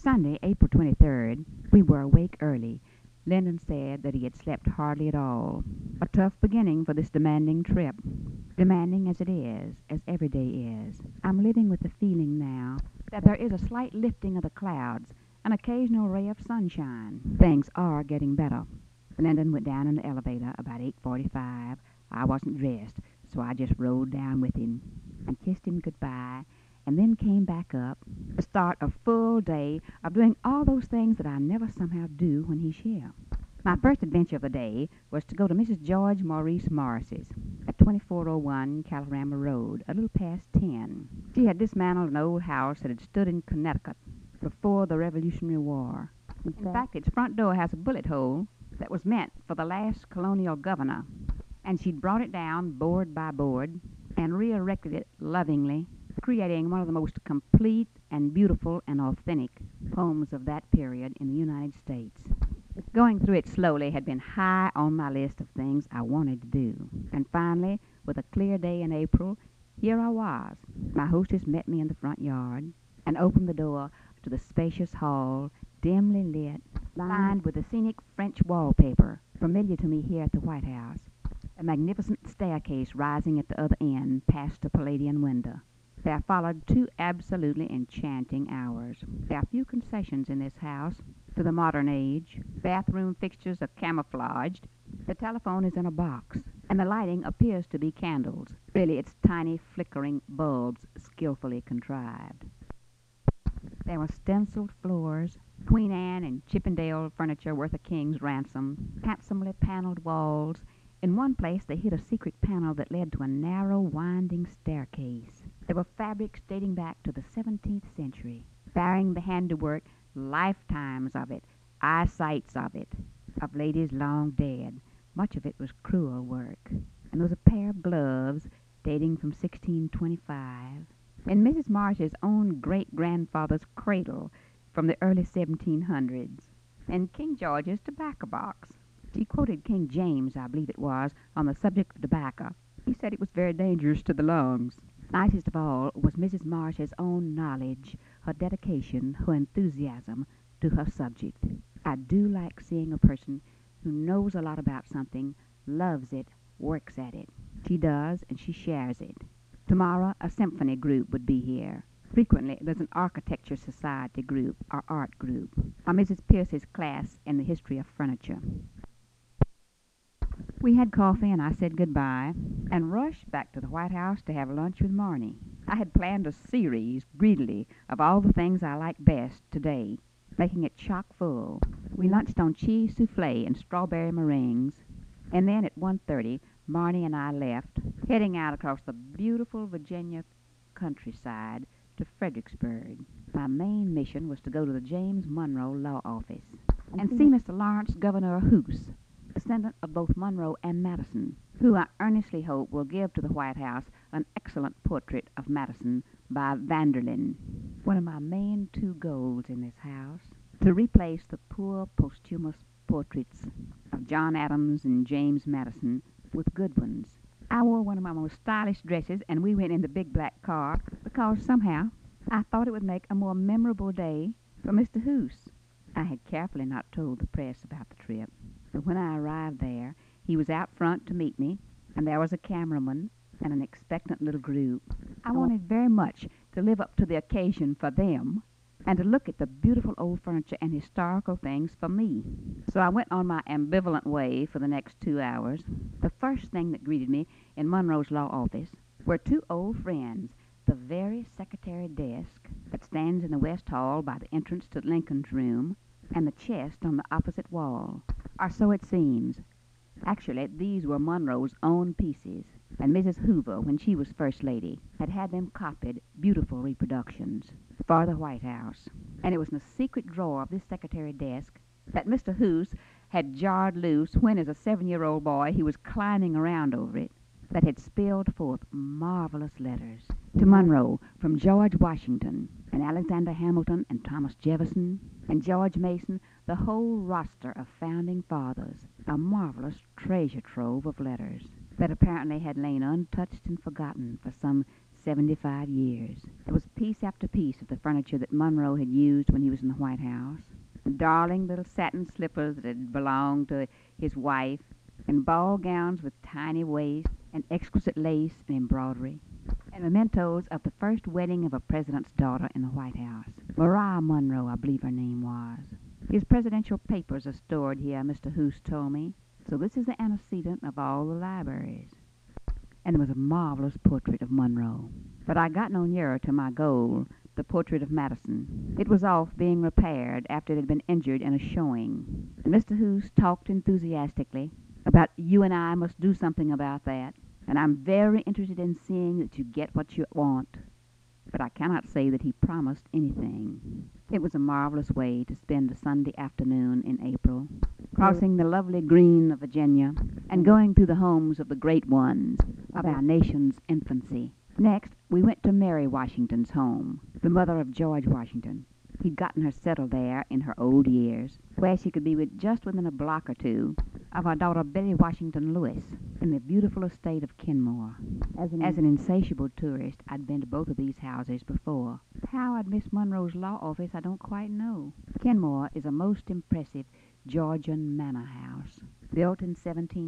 Sunday, April 23rd, we were awake early. Lyndon said that he had slept hardly at all. A tough beginning for this demanding trip. Demanding as it is, as every day is. I'm living with the feeling now that there is a slight lifting of the clouds, an occasional ray of sunshine. Things are getting better. Lyndon went down in the elevator about 8:45. I wasn't dressed, so I just rode down with him and kissed him goodbye, and then came back up to start a full day of doing all those things that I never somehow do when he's here. My first adventure of the day was to go to Mrs. George Maurice Morris's at 2401 Calorama Road, a little past 10. She had dismantled an old house that had stood in Connecticut before the Revolutionary War. In fact, its front door has a bullet hole that was meant for the last colonial governor, and she'd brought it down board by board and re-erected it lovingly, creating one of the most complete and beautiful and authentic homes of that period in the United States. Going through it slowly had been high on my list of things I wanted to do. And finally, with a clear day in April, here I was. My hostess met me in the front yard and opened the door to the spacious hall, dimly lit, lined with the scenic French wallpaper, familiar to me here at the White House. A magnificent staircase rising at the other end past a Palladian window. There followed 2 absolutely enchanting hours. There are few concessions in this house to the modern age. Bathroom fixtures are camouflaged. The telephone is in a box, and the lighting appears to be candles. Really, it's tiny flickering bulbs skillfully contrived. There were stenciled floors, Queen Anne and Chippendale furniture worth a king's ransom, handsomely paneled walls. In one place they hid a secret panel that led to a narrow, winding staircase. There were fabrics dating back to the 17th century, bearing the handiwork, lifetimes of it, eyesights of it, of ladies long dead. Much of it was cruel work. And there was a pair of gloves dating from 1625. In Mrs. Marsh's own great-grandfather's cradle from the early 1700s. And King George's tobacco box. She quoted King James, I believe it was, on the subject of tobacco. He said it was very dangerous to the lungs. Nicest of all was Mrs. Marsh's own knowledge, her dedication, her enthusiasm to her subject. I do like seeing a person who knows a lot about something, loves it, works at it. She does, and she shares it. Tomorrow, a symphony group would be here. Frequently, there's an architecture society group or art group, or Mrs. Pierce's class in the history of furniture. We had coffee, and I said goodbye, and rushed back to the White House to have lunch with Marnie. I had planned a series, greedily, of all the things I like best today, making it chock full. We lunched on cheese souffle and strawberry meringues, and then at 1:30, Marnie and I left, heading out across the beautiful Virginia countryside to Fredericksburg. My main mission was to go to the James Monroe Law Office and see Mr. Lawrence Governor Hoose, descendant of both Monroe and Madison, who I earnestly hope will give to the White House an excellent portrait of Madison by Vanderlyn. One of my main 2 goals in this house, to replace the poor posthumous portraits of John Adams and James Madison with good ones. I wore one of my most stylish dresses, and we went in the big black car because somehow I thought it would make a more memorable day for Mr. Hoose. I had carefully not told the press about the trip. But when I arrived there, he was out front to meet me, and there was a cameraman and an expectant little group. I wanted very much to live up to the occasion for them and to look at the beautiful old furniture and historical things for me. So I went on my ambivalent way for the next 2 hours. The first thing that greeted me in Monroe's law office were 2 old friends, the very secretary desk that stands in the West Hall by the entrance to Lincoln's room, and the chest on the opposite wall. Or so it seems. Actually, these were Monroe's own pieces, and Mrs. Hoover, when she was First Lady, had had them copied, beautiful reproductions, for the White House. And it was in a secret drawer of this secretary desk that Mr. Hoose had jarred loose when, as a 7-year-old boy, he was climbing around over it, that had spilled forth marvelous letters to Monroe from George Washington and Alexander Hamilton and Thomas Jefferson and George Mason, the whole roster of founding fathers, a marvelous treasure trove of letters that apparently had lain untouched and forgotten for some 75 years. There was piece after piece of the furniture that Monroe had used when he was in the White House. Darling little satin slippers that had belonged to his wife, and ball gowns with tiny waists, and exquisite lace and embroidery, and mementos of the first wedding of a president's daughter in the White House. Maria Monroe, I believe her name was. His presidential papers are stored here, Mr. Hoos told me. So this is the antecedent of all the libraries. And there was a marvelous portrait of Monroe. But I got no nearer to my goal, the portrait of Madison. It was off being repaired after it had been injured in a showing. And Mr. Hoos talked enthusiastically about you and I must do something about that. And I'm very interested in seeing that you get what you want. But I cannot say that he promised anything. It was a marvelous way to spend a Sunday afternoon in April, crossing the lovely green of Virginia and going through the homes of the great ones of our nation's infancy. Next, we went to Mary Washington's home, the mother of George Washington. He'd gotten her settled there in her old years, where she could be just within a block or two of our daughter Betty Washington Lewis in the beautiful estate of Kenmore. As an insatiable tourist, I'd been to both of these houses before. How I'd missed Monroe's law office, I don't quite know. Kenmore is a most impressive Georgian manor house, built in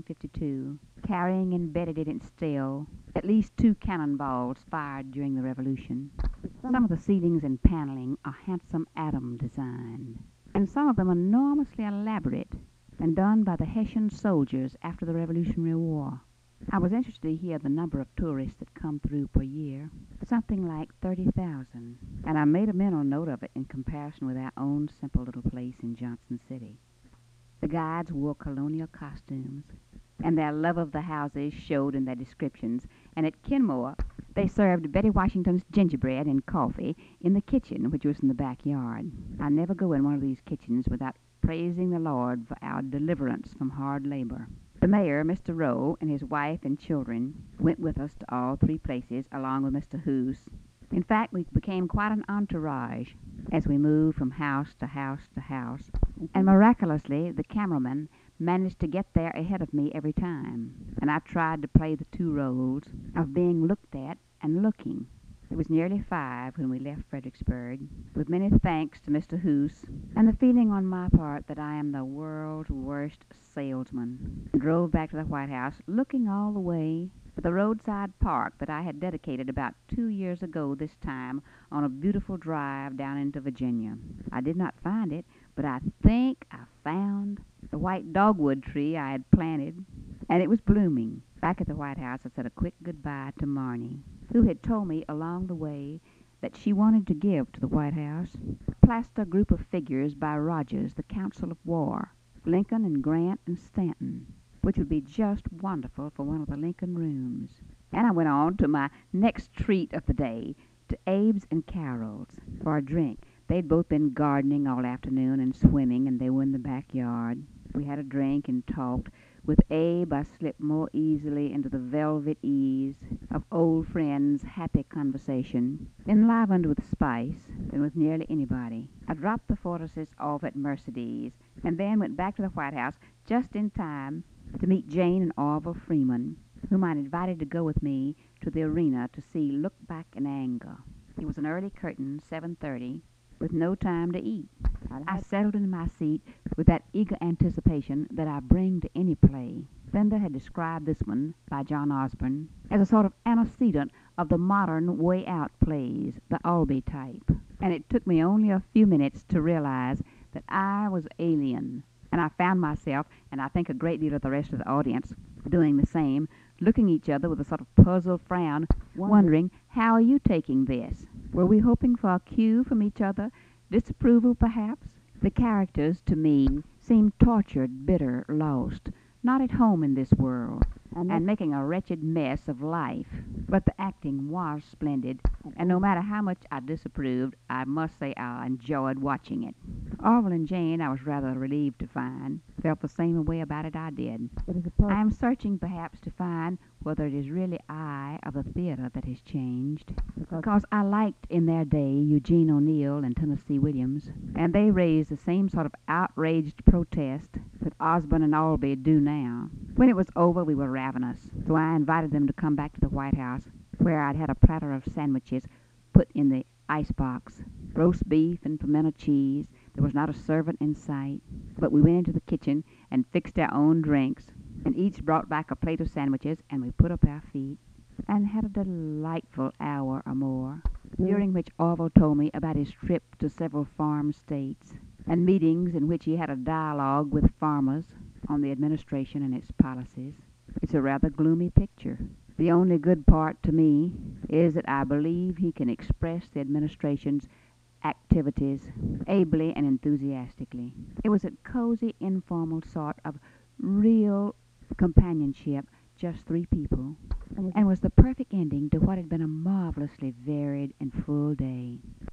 1752, carrying embedded in its stele at least 2 cannonballs fired during the Revolution. Some of the ceilings and paneling are handsome Adam design, and some of them enormously elaborate and done by the Hessian soldiers after the Revolutionary War. I was interested to hear the number of tourists that come through per year, something like 30,000, and I made a mental note of it in comparison with our own simple little place in Johnson City. The guides wore colonial costumes, and their love of the houses showed in their descriptions, and at Kenmore they served Betty Washington's gingerbread and coffee in the kitchen, which was in the backyard. I never go in one of these kitchens without praising the Lord for our deliverance from hard labor. The mayor, Mr. Rowe, and his wife and children went with us to all 3 places, along with Mr. Hoos. In fact, we became quite an entourage as we moved from house to house to house, and miraculously the cameraman managed to get there ahead of me every time, and I tried to play the 2 roles of being looked at and looking. It was nearly 5 when we left Fredericksburg, with many thanks to Mr. Hoos, and the feeling on my part that I am the world's worst salesman, and drove back to the White House, looking all the way for the roadside park that I had dedicated about 2 years ago this time on a beautiful drive down into Virginia. I did not find it, but I think I found the white dogwood tree I had planted, and it was blooming. Back at the White House, I said a quick goodbye to Marnie, who had told me along the way that she wanted to give to the White House a plaster group of figures by Rogers, the Council of War, Lincoln and Grant and Stanton, which would be just wonderful for one of the Lincoln rooms. And I went on to my next treat of the day, to Abe's and Carol's, for a drink. They'd both been gardening all afternoon and swimming, and they were in the backyard. We had a drink and talked. With Abe, I slipped more easily into the velvet ease of old friends' happy conversation, enlivened with spice, than with nearly anybody. I dropped the Fortises off at Mercedes, and then went back to the White House just in time to meet Jane and Orville Freeman, whom I'd invited to go with me to the arena to see Look Back in Anger. It was an early curtain, 7:30, with no time to eat. I settled in my seat with that eager anticipation that I bring to any play. Linda had described this one, by John Osborne, as a sort of antecedent of the modern way out plays, the Albee type. And it took me only a few minutes to realize that I was alien. And I found myself, and I think a great deal of the rest of the audience, doing the same, looking at each other with a sort of puzzled frown, wondering, how are you taking this? Were we hoping for a cue from each other? Disapproval, perhaps? The characters, to me, seemed tortured, bitter, lost, not at home in this world, and making a wretched mess of life. But the acting was splendid, and no matter how much I disapproved, I must say I enjoyed watching it. Orville and Jane, I was rather relieved to find, felt the same way about it I did. I am searching, perhaps, to find whether it is really I of the theater that has changed, because I liked in their day Eugene O'Neill and Tennessee Williams, and they raised the same sort of outraged protest that Osborne and Albee do now. When it was over, we were ravenous, so I invited them to come back to the White House where I'd had a platter of sandwiches put in the icebox, roast beef and pimento cheese. There was not a servant in sight, but we went into the kitchen and fixed our own drinks, and each brought back a plate of sandwiches, and we put up our feet and had a delightful hour or more, during which Orville told me about his trip to several farm states, and meetings in which he had a dialogue with farmers on the administration and its policies. It's a rather gloomy picture. The only good part to me is that I believe he can express the administration's activities ably and enthusiastically. It was a cozy, informal sort of real companionship, just three people, and was the perfect ending to what had been a marvelously varied and full day.